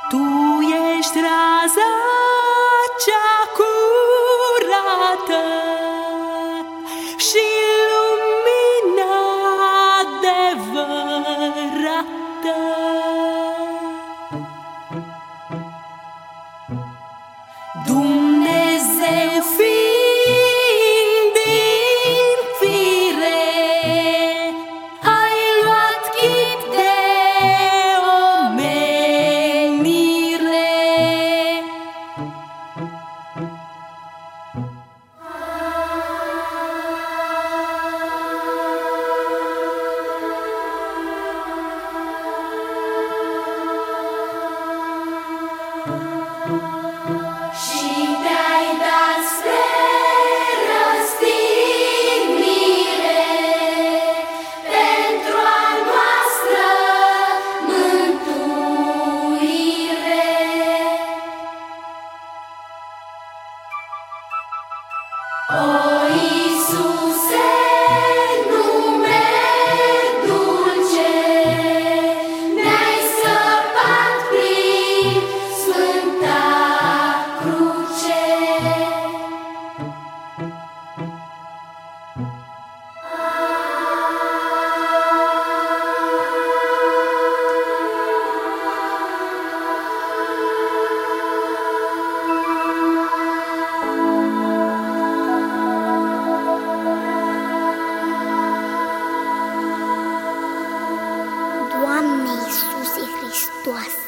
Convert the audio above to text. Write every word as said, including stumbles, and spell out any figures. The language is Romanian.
Tu ești raza cea curată și lumina adevărată. Dumnezeu fiind din fire, ai luat chip de omenire. Și te-ai dat spre răstignire pentru a noastră mântuire. O Iisuse, nume dulce, ne-ai scăpat prin Sfânta Cruce. Doamne Iisuse Hristoase,